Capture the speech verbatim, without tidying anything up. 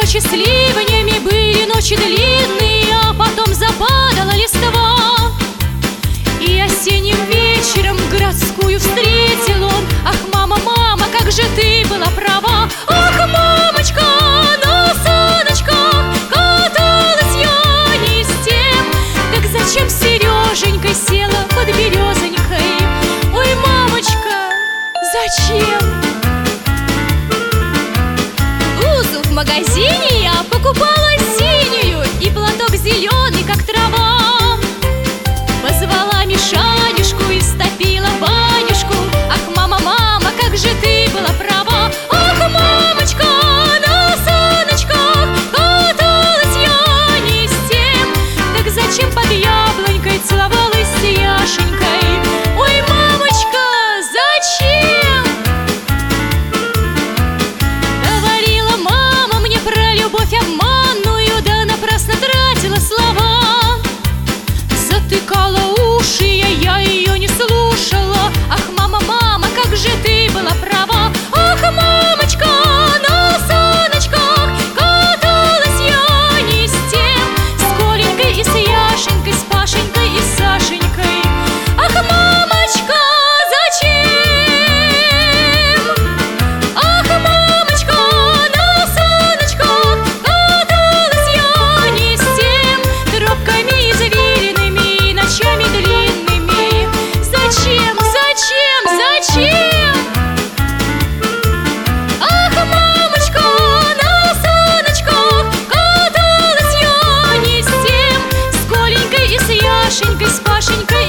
ночи с ливнями, были ночи длинные, а потом западала листва. И осенним вечером городскую встретил он. Ах, мама, мама, как же ты была права! Ах, мамочка, на саночках каталась я не с тем. Так зачем с Сереженькой села под березонькой? Ой, мамочка, зачем? Блузу в магазине я покупала синюю и платок зеленый, как трава. Позвала Мишанюшку и стопила банюшку. Ах, мама, мама, как же ты была права! Ах, мамочка, на саночках каталась я не с тем. Так зачем под яблонькой целовалась с Яшенькой? Ой, мамочка, зачем? Говорила мама мне про любовь обманную, да напрасно тратила слова. Затыкала уши я, я ее не слушала. Ах, мама, мама, как же ты была права! Ах, мамочка, на саночках каталась я не с тем. С Коленькой и с Яшенькой, с Пашенькой и с Сашенькой. Ах, мамочка, зачем? Ах, мамочка, на саночках каталась я не с тем. Тропками заверенными, ночами длинными. Зачем, зачем, зачем? Ах, мамочка, на саночках каталась я не с тем. С Коленькой и с Яшенькой, с Пашенькой